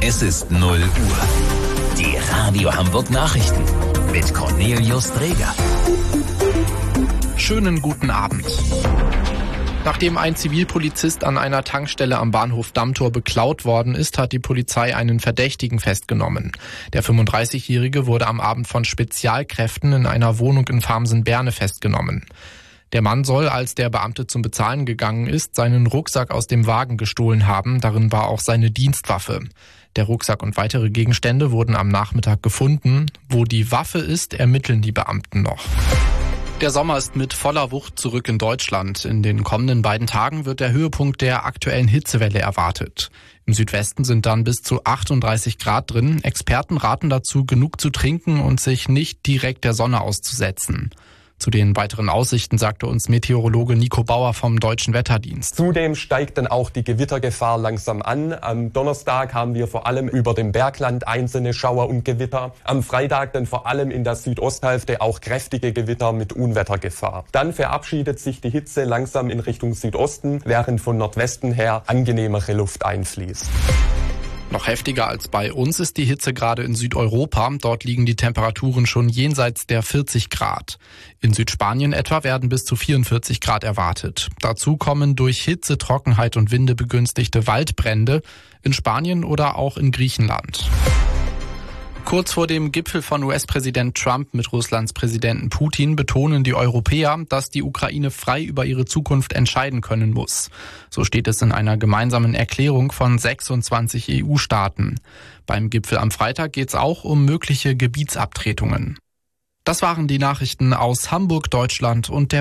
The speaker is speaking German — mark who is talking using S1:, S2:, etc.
S1: Es ist 0 Uhr. Die Radio Hamburg Nachrichten mit Cornelius Dreger.
S2: Schönen guten Abend. Nachdem ein Zivilpolizist an einer Tankstelle am Bahnhof Dammtor beklaut worden ist, hat die Polizei einen Verdächtigen festgenommen. Der 35-Jährige wurde am Abend von Spezialkräften in einer Wohnung in Farmsen-Berne festgenommen. Der Mann soll, als der Beamte zum Bezahlen gegangen ist, seinen Rucksack aus dem Wagen gestohlen haben. Darin war auch seine Dienstwaffe. Der Rucksack und weitere Gegenstände wurden am Nachmittag gefunden. Wo die Waffe ist, ermitteln die Beamten noch. Der Sommer ist mit voller Wucht zurück in Deutschland. In den kommenden beiden Tagen wird der Höhepunkt der aktuellen Hitzewelle erwartet. Im Südwesten sind dann bis zu 38 Grad drin. Experten raten dazu, genug zu trinken und sich nicht direkt der Sonne auszusetzen. Zu den weiteren Aussichten sagte uns Meteorologe Nico Bauer vom Deutschen Wetterdienst.
S3: Zudem steigt dann auch die Gewittergefahr langsam an. Am Donnerstag haben wir vor allem über dem Bergland einzelne Schauer und Gewitter. Am Freitag dann vor allem in der Südosthälfte auch kräftige Gewitter mit Unwettergefahr. Dann verabschiedet sich die Hitze langsam in Richtung Südosten, während von Nordwesten her angenehmere Luft einfließt.
S2: Noch heftiger als bei uns ist die Hitze gerade in Südeuropa. Dort liegen die Temperaturen schon jenseits der 40 Grad. In Südspanien etwa werden bis zu 44 Grad erwartet. Dazu kommen durch Hitze, Trockenheit und Winde begünstigte Waldbrände in Spanien oder auch in Griechenland. Kurz vor dem Gipfel von US-Präsident Trump mit Russlands Präsidenten Putin betonen die Europäer, dass die Ukraine frei über ihre Zukunft entscheiden können muss. So steht es in einer gemeinsamen Erklärung von 26 EU-Staaten. Beim Gipfel am Freitag geht es auch um mögliche Gebietsabtretungen. Das waren die Nachrichten aus Hamburg, Deutschland und der